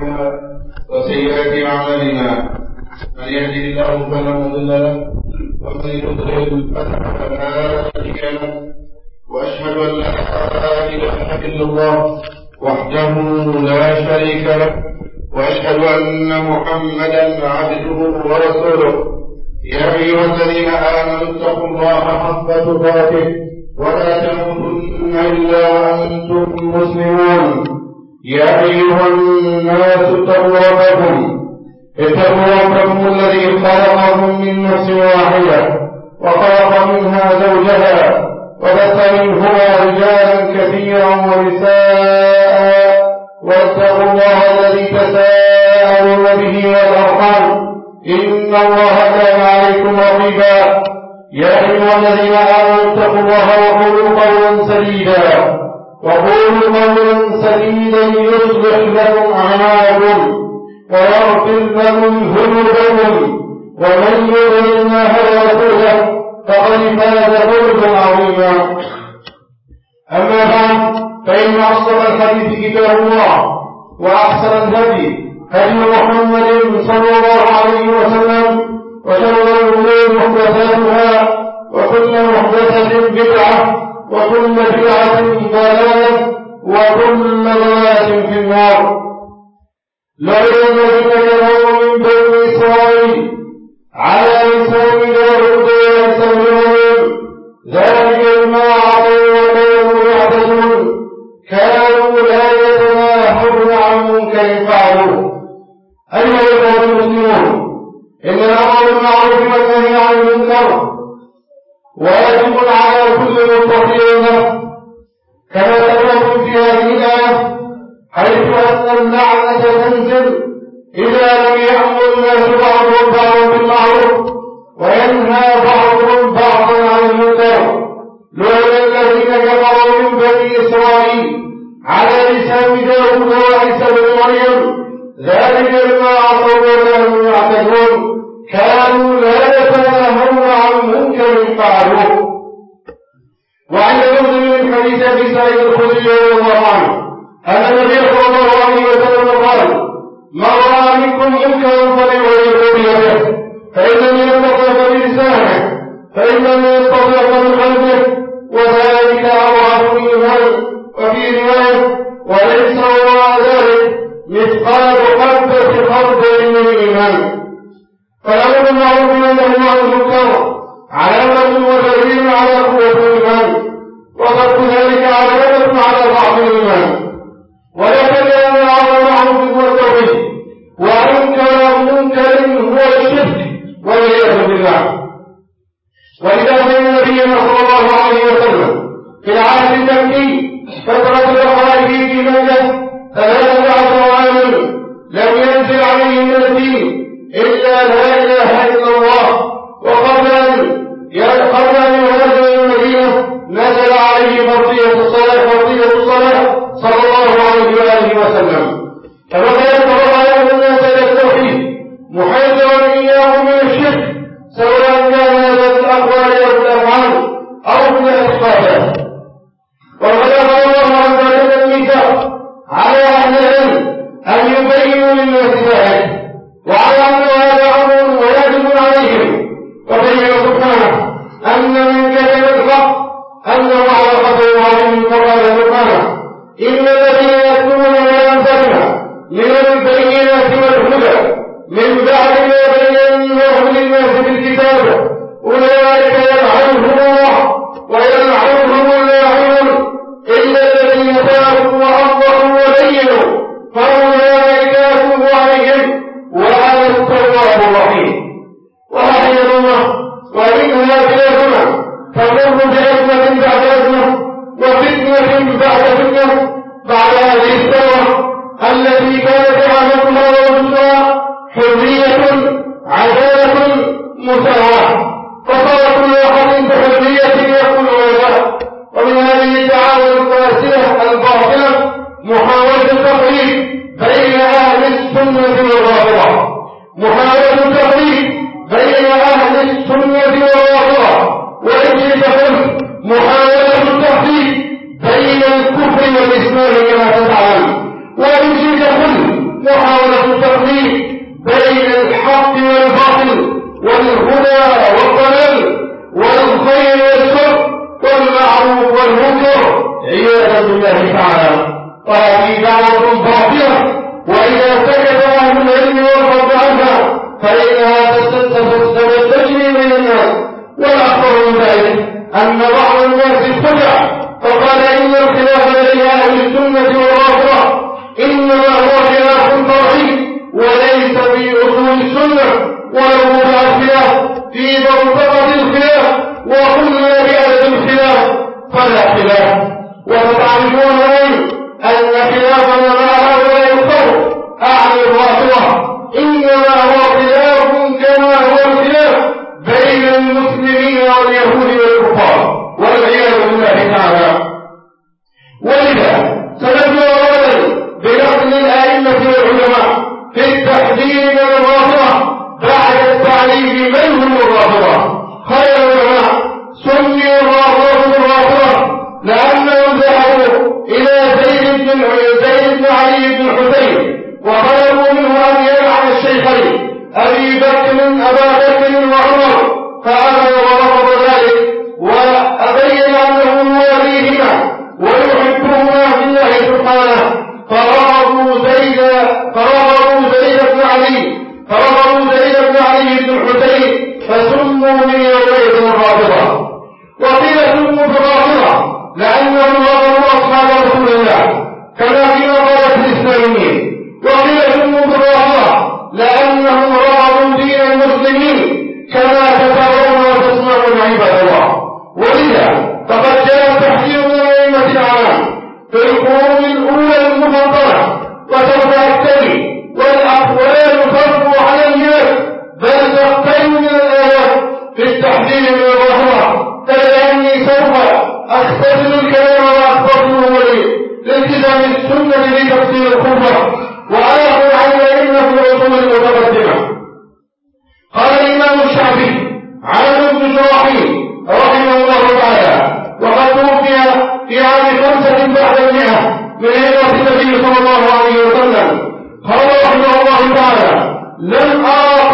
أنفسنا وسيئات أعمالنا، من يهده الله فلا مضل له ومن يضلل فلا هادي له، وأشهد أن لا إله إلا الله وحده لا شريك له، وأشهد أن محمدا عبده ورسوله. يا أيها الذين آمنوا اتقوا الله حق تقاته ولا تموتن إلا وأنتم مسلمون. يا أيها الناس اتقوا ربكم الذي خلقكم من نفس واحدة وخلق منها زوجها وبث منهما رجالا كثيرا ونساء، واتقوا الله الذي تساءلون به والأرحام إن الله كان عليكم رقيبا. يا أيها الذين آمنوا اتقوا الله وقولوا قولا سديدا يصلح لكم أعمالكم ويغفر لكم ذنوبكم، ومن يطع الله ورسوله فقد فاز فوزا عظيما. أما بعد، فإن أصدق الحديث كتاب الله، وأحسن الهدي هدي محمد صلى الله عليه وسلم، وشر الأمور محدثاتها، وكل محدثة بدعة، وكل بدعة ضلالة، وكل ضلالة في النار. لعن الذين كفروا من بني إسرائيل على لسان داود وعيسى بن مريم ذلك بما عصوا وكانوا يعتدون، كانوا لا يتناهون عن منكر فعلوه. أيها الإخوة المسلمون، إن الأمر بالمعروف والنهي عن المنكر واجب على كل مستطيع له، كما ذكرتم في هذه الآية، حيث أن اللعنة تنزل إذا لم يأمر الناس بعضهم بالمعروف وينهى بعضهم بعضا عن المنكر. لعن الذين كفروا من بني إسرائيل على لسان داود وعيسى بن مريم ذلك بما عصوا وكانوا يعتدون، كانوا لا يتناهون عن منكر فعلوه. وعند مسلم من حديث أبي سعيد الخدري رضي الله عنه أن النبي صلى الله عليه وسلم قال: من رأى منكم منكرا فليغيره بيده، فإن لم يستطع فبلسانه، فإن لم يستطع فبقلبه، وذلك أضعف الإيمان. وفي رواية: وليس وراء ذلك مثقال حبة خردل من الإيمان. فالأمر بالمعروف والنهي عن المنكر علامة ودليل على قوة الإيمان، وترك ذلك علامة على ضعف الإيمان. ولكن لأن الأمر بالمعروف هو التوحيد، وأنكر منكر هو الشرك والعياذ بالله. ولذا كان نبينا صلى الله عليه وسلم في العهد المكي فترة الخلائق في مكة 13 عاما لم ينزل عليه من الدين إلا لا إله إلا الله، وقبل أن يهاجر المدينة نزل عليه فرضية الصلاة صلى الله عليه وآله وسلم. كما كان الله الناس إلى التوحيد محذرا إياه من الشرك، سواء كان هذا في الأقوال أو الأفعال أو في الاعتقادات. وقد أمر الله عن ذلك الميثاق على أهل العلم أن يبينوا للناس ذلك، وعلى أن هذا أمر واجب عليهم. وبين سبحانه أن من كتب الحق أن على قدر عليهم، فقال سبحانه: إن الذين يكتمون ما أنزلنا من البينات والهدى من بعد ما بيناه للناس في الكتاب أولئك يلعنهم الله ويلعنهم اللاعنون إلا الذين تابوا وأصلحوا وبينوا فأولئك يتوب عليهم وأنا التواب الرحيم. وأحيانا وإنها بلادنا تمر بأزمة بعد أزمة وفتنة بعد فتنة بعد هذه الثورة التي كانت عامتها ووجودها حرية والهدى والضلال والخير والشر والمعروف والمنكر عياذا بالله تعالى. وهذه دعوة باطلة، وإذا سكت أهل العلم والرد عنها فإنها تستجري بين الناس. والأكبر من ذلك أن بعض الناس خدع فقال إن الخلاف بين أهل السنة والرافضة إنما هو خلاف فرعي وليس في أصول السنة، ولو وضع الخلاف في منطقة الخلاف وقلنا بأدب الخلاف فلا خلاف. وتعرفون أن خلافنا مع هؤلاء القوم أعني الرافضة إنما هو خلاف كما هو الخلاف بين المسلمين واليهود والكفار والعياذ بالله تعالى. ولذا سنبدأ أولا بنقل الأئمة والعلماء في التحذير من الرافضة بعد التعريف من هم الرافضة. خير العلماء سمي الرافضة لأنهم ذهبوا إلى زيد بن علي بن حسين وطلبوا منه أن يلعن الشيخين أبا بكر وعمر، فأبى ورفض ذلك وأبين أنه مواليهما ويحبهما في الله سبحانه، فرغبوا زيد بن علي بن حسين فسموا من يومئذ الرافضة. وقيل سموا بالرافضة لأنهم رغبوا أصحاب رسول الله كما في مقالة الإسلاميين، وقيل سموا بالرافضة لأنهم رغبوا دين المسلمين كما تتابعون وتسمعون عباد الله. ولذا فقد جاء تحذير من الأئمة الأعلام في القرون الأولى المفضلة وسوف أكتفي والأقوال ترفع على الناس بل تقتل من الآيات في التحذير من الرافضة، فلأني سوف أختصر الكلام وأختصره لالتزام السنة لتفسير الخطبة وآخر عن الأئمة في الأصول المتقدمة. قال الإمام الشافعي عن ابن شراحيل رحمه الله تعالى وقد توفي في عام 5 بعد 100 من هجرة النبي صلى الله عليه وسلم، قال رحمه الله تعالى: لم أرى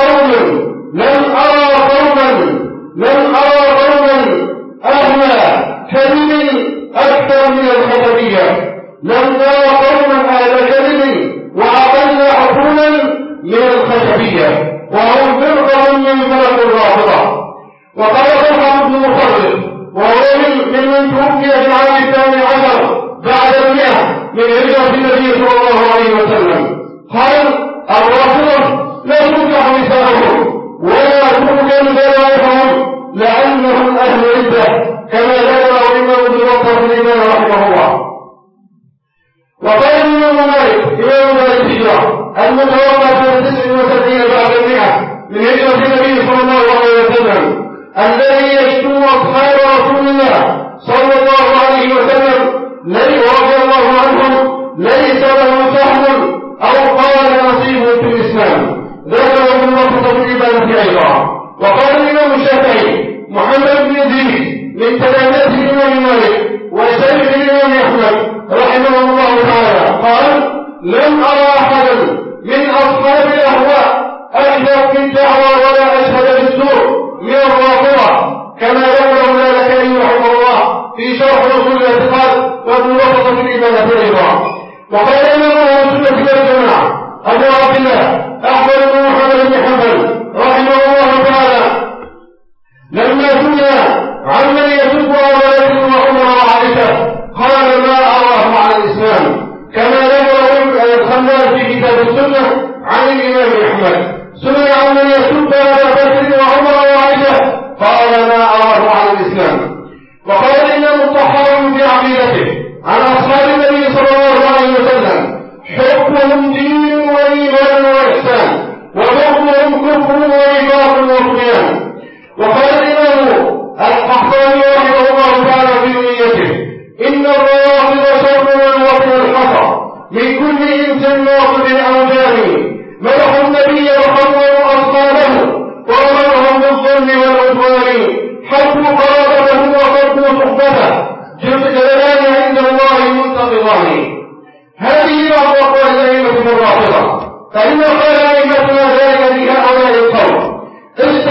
قوما أهل كذب أكثر من الخطبية، لم أرى قوما أهل كذب وأقل عقولا من الخشبية، وهم فرقة من فرق الرافضة. وقال طلحة بن مخرج وهو ممن توفي في العام 12 بعد 100 من هجرة النبي صلى الله عليه وسلم، قال: الرافضة لا تنكح نساءهم ولا تؤكل ذبائحهم لأنهم أهل ردة، كما ذكره الإمام ابن بطة في الإمام رحمه الله. وقال الإمام مالك إمام دار الهجرة المتوفى سنة 79 بعد 100 من هجرة النبي صلى الله عليه وسلم، الذي يشتم أصحاب رسول الله صلى الله عليه وسلم رضي الله عنهم ليس له سهم أو قال نصيب في الإسلام، ذكر ابن بطة في الإمام أيضا. وقال الإمام الشافعي محمد بن يزيد من تلاميذ الإمام مالك وشيخ الإمام أحمد رحمه الله تعالى قال: لم أرى أحدا من أصحاب الأهواء أكثر في الدعوة ولا أشهد بالسوء من الرافضة، كما ذكر ذلك رحمه الله في شرح اصول الاعتقاد وابن بطة في الإمامة أيضا. وقال الإمام أهل السنة والجماعة أبو عبد الله أحمد بن محمد بن حنبل رحمه الله تعالى لما سئل عمن يسب أبا بكر وعمر وعائشة قال: ما أراه على الإسلام، كما ذكر الخلال في كتاب السنة عن الإمام أحمد. سئل عمن يسب أبا بكر وعمر وعائشة قال: ما أراه على الإسلام. وقال الإمام الطحاوي في عقيدته عن أصحاب النبي صلى الله عليه وسلم: حبهم دين وإيمان وإحسان، وبغضهم كفر ونفاق وطغيان. وقال الإمام القحطاني رحمه الله تعالى في نيته: إن الروافض شر من وطن الحصى من كل إنس ناصب أو جاني، مدحوا النبي وخرجوا أصحابه وأمرهم بالظلم والعدوان، حبوا قرابته وصدوا صحبته، جلالان عند الله منتقضان. هذه بعض أقوال الأئمة الرافضة، فإن قال أئمتنا ذلك في هؤلاء القوم: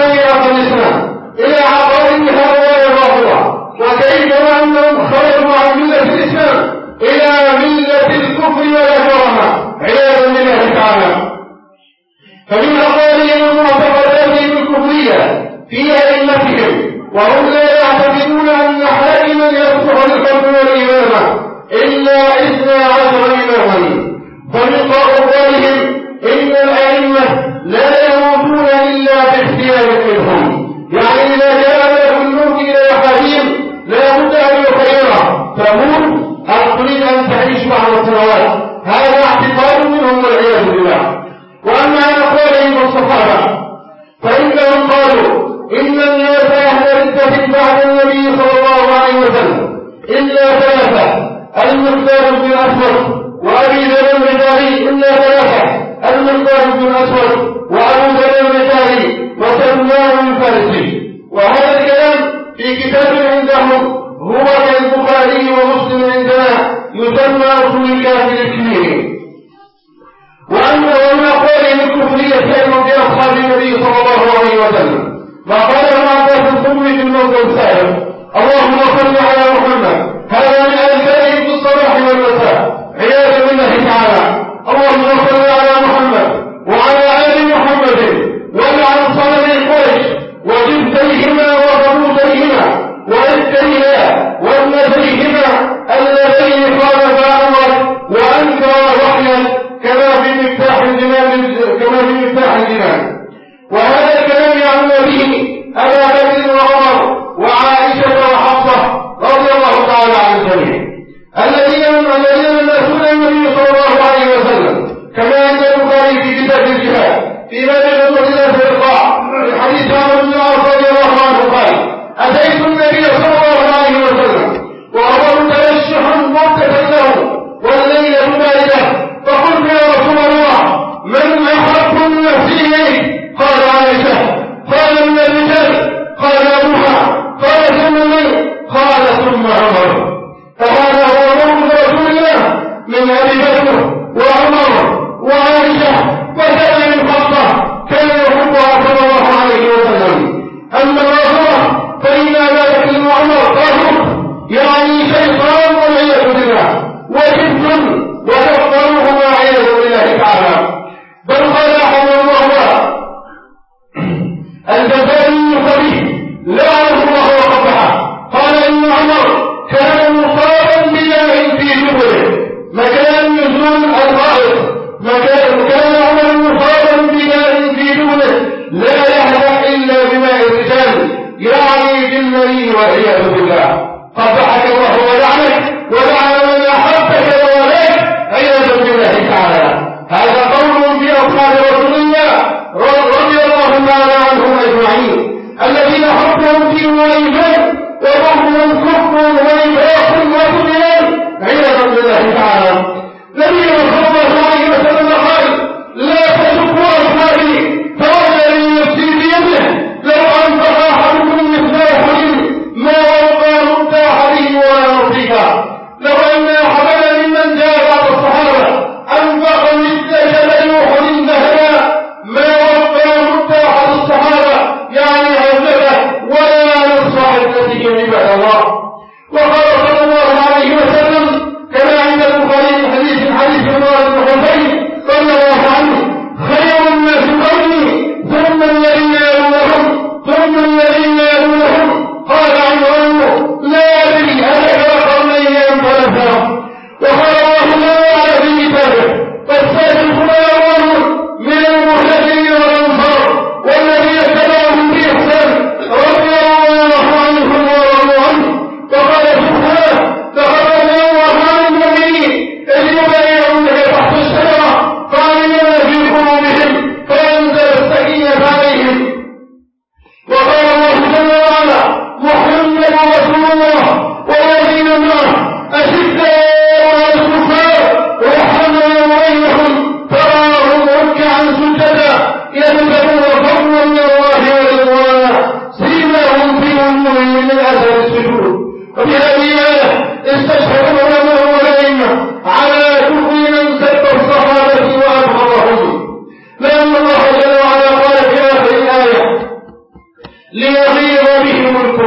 شعيرة الإسلام إلى عقائد هؤلاء الرافضة، وكيف أنهم خرجوا عن ملة الإسلام إلى ملة الكفر والكرامة عياذا بالله تعالى. فمن أقوالهم المعتقدات الكفرية في أئمتهم، وهم لا يعتقدون أن حاكما يصلح للحكم والإمامة إلا 12 إماما. فمن أقوالهم إن الأئمة لا يموتون إلا باختيار منهم، يعني إذا كان له الموت إلى حكيم لا بد أن يخيره، تموت أو تريد أن تعيش بعض السنوات. هذا اعتقاد منهم والعياذ بالله. وأما عن أقوالهم الصحابة فإنهم قالوا إن الناس أهل ردة بعد النبي صلى الله عليه وسلم إلا ثلاثة: المقداد بن الأسود وأبي ذر الغفاري، إلا ثلاثة: المقداد بن الأسود وأبو ذر الغفاري وسلمان الفارسي. وهذا الكلام في كتاب عندهم هو كالبخاري ومسلم عندنا يسمى أصول الكافر الكبير. وأما ومن أقوالهم الكفرية كانوا في أصحاب النبي صلى الله عليه وسلم ما قاله عباس الصبري في الموضع السابق: اللهم صل على محمد. هذا من أذكاره في الصباح والمساء عياذا بالله تعالى. اللهم صل على محمد وعلى آل محمد والعن صنم قريش وجبتيهما وقبوتيهما وإبتيها وابنتيهما اللذين خالفا أمرك وأنكر وحيا كما في مفتاح الجنان. وهذا الكلام يعنى به أبا بكر وعمر وعائشة وحفصة رضي الله تعالى عن الجميع الذين نسون النبي صلى الله عليه وسلم، كما عند البخاري في كتاب الجهاد في باب غزوة ذات الرقاع حديث عمرو بن العاص رضي الله عنه قال: أتيت النبي صلى الله عليه وسلم وهو مترشح مرتفع له والليلة باردة، فقلت: يا رسول الله من أحب الناس إليك؟ قال: عائشة. قال: من الرجال؟ قال: أبوها. قال: ثم من؟ قال: ثم عمر. فهذا هو موت رسول الله من أبي بكر وعمر وعائشة وسائر الخلق كان يحبها صلى الله عليه وسلم. أما الرافضة فإن أبا بكر وعمر طاغوت، يعني شيطان والعياذ بالله، وجد وكفروهما عياذ بالله تعالى. بل قال أحدهم وهو الجزائري الخبيث لعنه الله وقبحه، قال: إن عمر كان مصابا بداء في جبهه مكان نزول الغائط، كان عمر مصابا بداء في جبهه لا يهدأ إلا بماء الرجال، يعني بالمني والعياذ بالله. قبحك الله ولعنك ولعن من أحبك وولاك عياذا بالله تعالى. هذا قول في أصحاب رسول الله رضي الله تعالى عنهم أجمعين، الذين حبهم دين وإيمان وبغضهم كفر ونفاق وطغيان عياذا بالله تعالى. نبينا صلى الله عليه وسلم قال: لا تسبوا أصحابي فوالذي نفسي بيده لو أنفق أحدكم مثل أحد ما وقع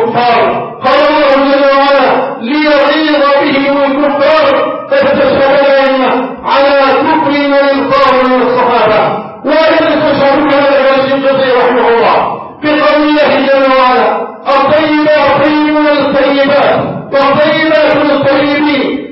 الكفار. قال الله جل وعلا ليغيظ بهم الكفار فاستشهد الأئمة على كفر من القول من الصحابة. ويستشهدون هذا الجزء رحمه الله بقول الله جل وعلا الطيبات من الطيبات والطيبات للطيبين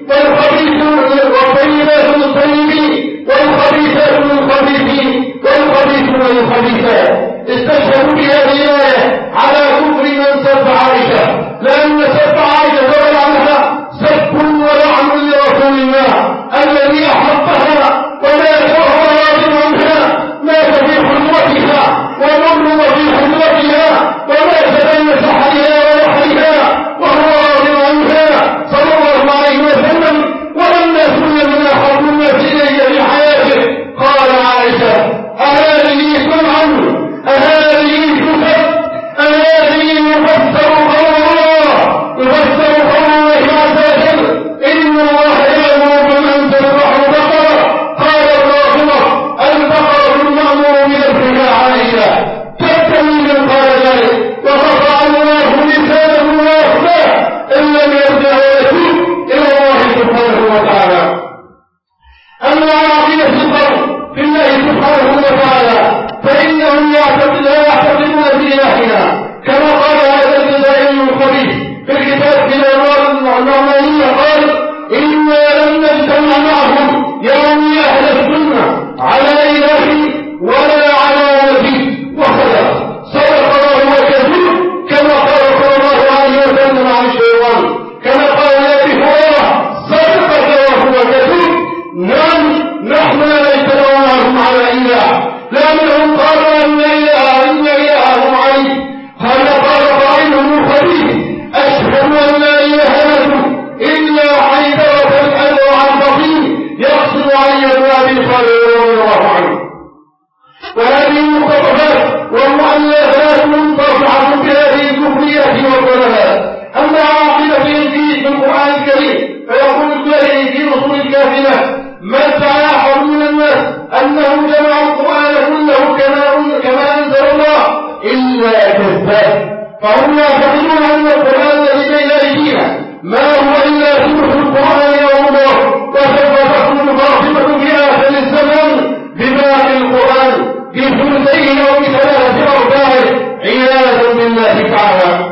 والطيبات للطيبين والخبيثات للخبيثين والخبيثون للخبيثات. استشهدوا بهذه الآية على كفر من سب عائشة، لأن سب عائشة رضي عنها سب ولعن لرسول الله الذي أحبها ولا شهر راض عنها، مات في حلوتها ومر في حلوتها ومات بين سحرها ولحرها وهو راض عنها صلى الله عليه وسلم، ولم يكن من أحب الناس إلي في حياته. قال عائشة أهذه سمعا أهذه كفر أهذه يفسر قول الله يفسر قول الله عز وجل إن الله يأمر بمن تذبح بقرة. قال الرافضة البقرة المأمور بذبحها عائشة تبتني من قال ذلك وقطع الله لسانه وأخفاه إن لم يرجع ويتوب إلى الله سبحانه وتعالى. أما عقيدة القول في الله سبحانه وتعالى فإنهم لا يعتقدون بإلهنا كما قال هذا الجزائري الخبيث في الكتاب في الأموال النعمانية قال إنا لم نجتمع معهم يعني أهل السنة على إله ولا على نبي وخلق. صدق الله وكذب كما قال صلى الله عليه وسلم عن الشيطان، كما قال أبي هريرة صدقك وهو كذب. نعم نحن لا نجتمع معهم على إله لأنهم قالوا أن إلههم علي. قال قائلهم خبيث أشهد أن لا إله إلا حيدرة الألوى الفقيه يقصد علي بن أبي طالب رضي الله عنه. وهذه المخططات والمؤلفات منتصعة بهذه الكفريات والضلالات. أما عاقبة في القرآن الكريم فيقول الله في رسول الكافرة من ادعى أحد من الناس أنه جمع القرآن كله كما أنزل الله إلا كذاب. فهم يعتقدون أن القرآن الذي بين أيدينا ما هو إلا ثلث القرآن يوم الله، وسوف تكون فاطمة في آخر الزمان بباقي القرآن بثلثين أو بثلاثة أرباعه عياذا بالله تعالى.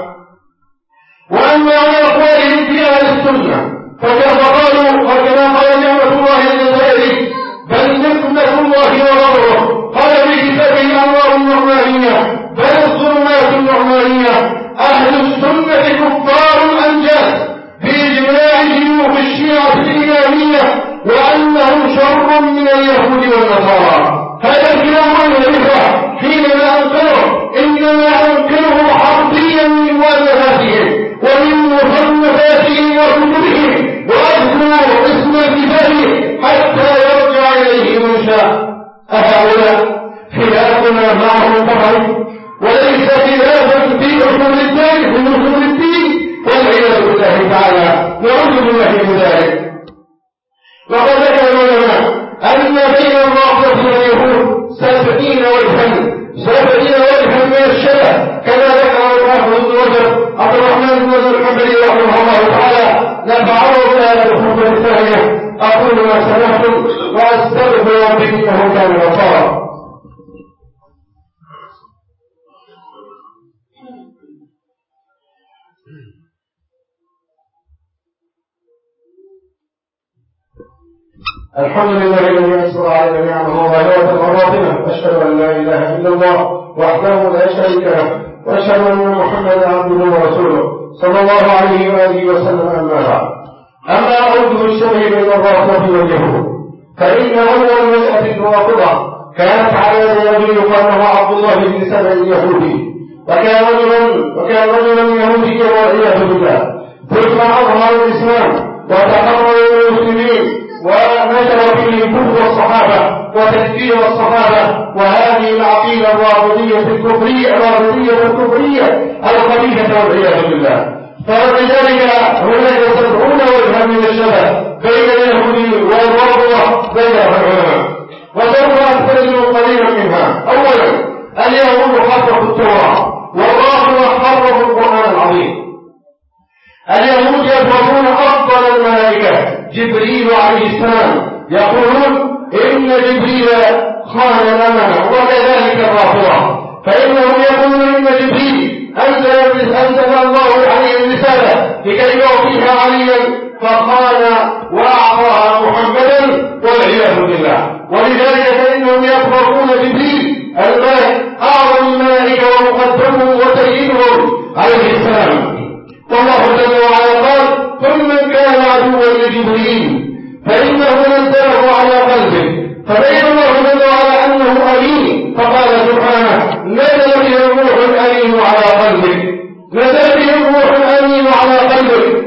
وأما على أقوالهم في أهل السنة فكما قالوا وكما قال نعمة الله الجزائري بل نقمة الله وغضبه قال في كتابه الأنوار النعمانية بل الظلمات النعمانية أهل السنة كفار أنجاز بإجماع شيوخ الشيعة الإمامية وأنهم شر من اليهود والنصارى. هذا الكلام الرفع حينما أنكره إنما أنكره حرفيا من مؤلفاتهم ومن مصنفاتهم وكتبهم وأذكر اسم الكتاب حتى يرجع إليه من شاء. أهؤلاء خلافنا معهم طبعا وليس خلافا في أصول الدين في أصول الدين والعياذ بالله تعالى نعوذ بالله من ذلك. وقد ذكر العلماء أن بين الرافضة واليهود 70 وجها من الشبه كما ذكر الحافظ ابن رجب عبد الرحمن بن الحنبلي رحمه الله تعالى. نفعله بهذه الخطبة الثانية. أقول ما سمعتم وأستغفر ربي إنه كان غفارا. الحمد لله الذي أسرى على نعمه وظاهرة وباطنة. أشهد أن لا إله إلا الله وحده لا شريك له وأشهد أن محمدا عبده ورسوله صلى الله عليه وآله وسلم. أما بعد. أما أوجه الشبه بين الرافضة واليهود فإن أول نشأة الرافضة كانت على رجل يقال له عبد الله بن سبع اليهودي وكان رجلا يهوديا والعياذ بالله. ثم أظهر الإسلام وتقرر المسلمين ونشر فيه كفر الصحابة وتكفير الصحابة. وهذه العقيدة الرافضية الكفرية الخبيثة والعياذ بالله. فلذلك هناك 70 وجها من الشبه بين اليهود والرافضة بينهم العلماء وسوف أستخدم قليلا منها. أولا اليهود حرفوا التوراة والرافضة حرفوا القرآن العظيم. اليهود يفرضون أفضل الملائكة جبريل عليه السلام، يقولون إن جبريل خان الأمانة، وكذلك الرافضة فإنهم يقولون إن جبريل أنزل الله عليه الرسالة لكي يعطيها عليا فخان وأعطاها محمدا والعياذ بالله. ولذلك فإنهم يفرضون جبريل الملك أعظم الملائكة ومقدمهم وسيدهم عليه السلام. والله جل وعلا قال: قل من كان عدوا لجبريل فإنه نزله على قلبه، فبين الله جل وعلا أنه أمين، فقال سبحانه: نزل به الروح الأمين على قلبك، نزل به الروح الأمين على قلبك.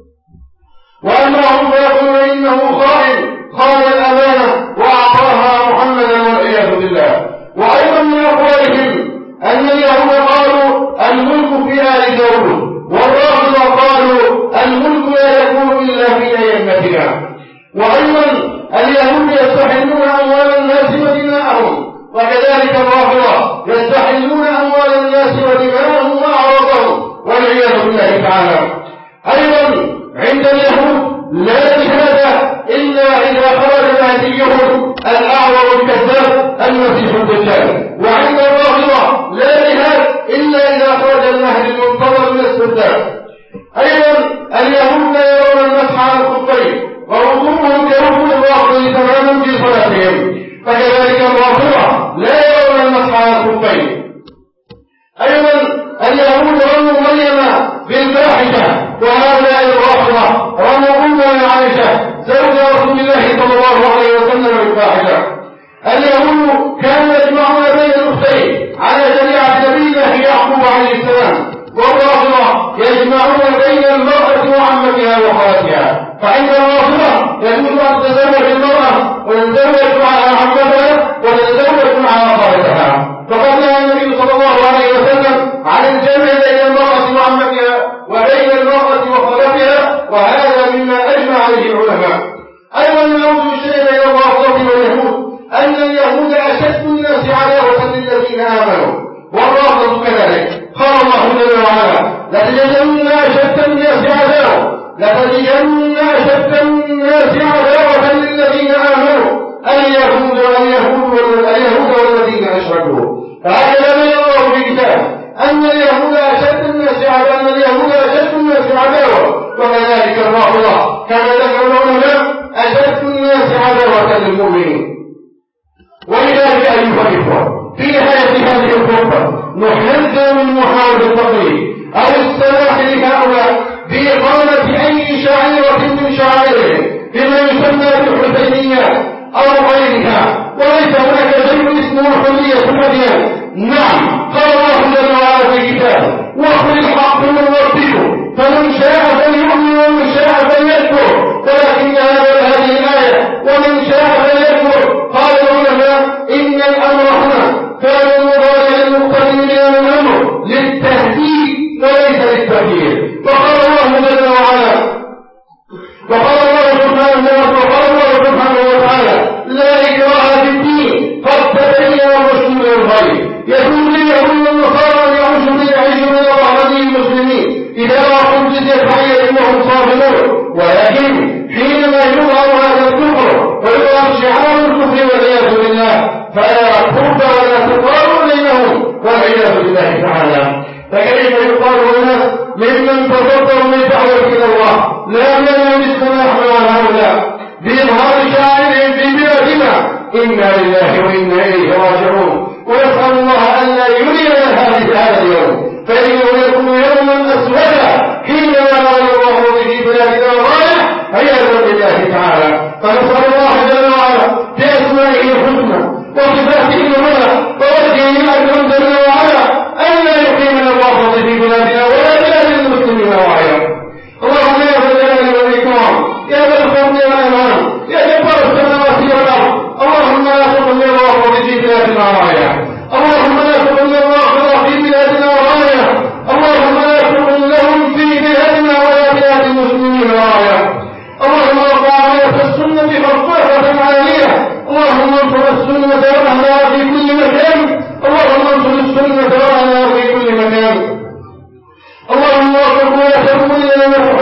وأمرهم فيقولون إنه خان الأمانة وأعطاها محمدا والعياذ بالله. وأيضا من أقوالهم أن اليهود قالوا الملك في آل داود، والرافضة قالوا الملك لا يكون إلا في أئمتنا. وأيضا اليهود يستحلون أموال الناس ودماءهم، وكذلك الرافضة يستحلون أموال الناس ودماءهم وأعراضهم والعياذ بالله تعالى. أيضا عند اليهود لا شهادة إلا إذا خرج مهديهم الأعور الكذاب المسيح الدجال، وعند الرافضة لا جهاد إلا إذا خرج المهدي المنتظر من السداد. أيضا اليهود لا يرون المسح على الخفين، ووضوءهم كوضوء الرافضة تماما في صلاتهم، فكذلك الرافضة لا يرون المسح على الخفين. أيضا اليهود رموا مريم بالفاحشة، وهؤلاء الرافضة رموا أمنا عائشة زوج رسول الله صلى الله عليه وسلم بالفاحشة. اليهود كانوا يجمعون بين الأختين على شريعة نبي الله يعقوب عليه السلام، والرافضة يجمعون بين المرأة وعمتها وخالتها. فعند الرافضة يجوز أن تتزوج المرأة وتتزوج على عمتها وتتزوج على خالتها، فقد نهى النبي صلى الله عليه وسلم عن الجمع بين المرأة وعمتها وبين المرأة وخالتها، وهذا مما أجمع عليه العلماء. أيضا نعود الشيء بين الرافضة واليهود أن اليهود أشد الناس عداوة للذين آمنوا، والرافضة كذلك. قال الله جل وعلا: لتجدن أشد الناس عداوة للذين آمنوا اليهود والذين أشركوا. فهذا بين الله في كتاب أن اليهود أشد الناس عداوة، وكذلك الرافضة كما ذكر العلماء أشد الناس عداوة للمؤمنين. ولذلك أيها الإخوة، في نهاية هذه الخطبة نحذر من محاولة التقليد أو السماح لهؤلاء بإقامة أي شعيرة من شعائرهم بما يسمى بالحسينية أو غيرها، وليس هناك شيء اسمه حرية الأديان. نعم، قال الله جل وعلا في كتابه: وقل الحق من ربكم فمن شاء فليؤمن ومن شاء فليكفر. ولكن هذه الآية ومن شاء فليكفر قال العلماء إن الأمر هنا كان المضارع المقتضي من الأمر للتهديد وليس للتغيير. وقال الله جل وعلا سبحانه وتعالى: لا إكراه في الدين قد تبين الرشد من الغي، يكون اليهود والنصارى يعيشوا من ظهر المسلمين إذا أعطوا الجزية فإنهم صابرون. ولكن حينما يظهر هذا الكفر ويظهر شعار الكفر والعياذ بالله فلا قرب ولا تقارب بينهم والعياذ بالله تعالى. فكيف يقال لنا ممن تصدروا من دعوة إلى الله لا ينام السماح مع هؤلاء بإظهار شعائرهم في بلادنا؟ إنا لله وإنا إليه راجعون. ونسأل الله أن لا يرينا هذا اليوم، فإنه يكون يوما أسودا حينما لا يظهر في بلادنا رايح عياذا بالله تعالى. فنسأل الله جل وعلا بأسمائه الحسنى وصفاته العلى ووجهه الأكرم جل وعلا أن لا يقيمنا الرافضة في بلادنا ولا بلاد المسلمين وغيرهم. اللهم يا ذا الجلال والإكرام، يا ذا الفضل والإمام، يا جبار السماوات والأرض، اللهم لا تقل الرافضة في بلادنا راية، اللهم لا تقل الرافضة في بلادنا راية، اللهم لا تقل لهم في بلادنا ولا بلاد المسلمين راية. اللهم ارفع راية السنة خفافة عالية، اللهم انصر السنة وأهلها في كل مكان، اللهم انصر السنة وأهلها في كل مكان. اللهم ارفع راية كل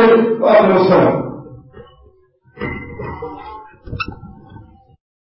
خير وأقم الصلاة.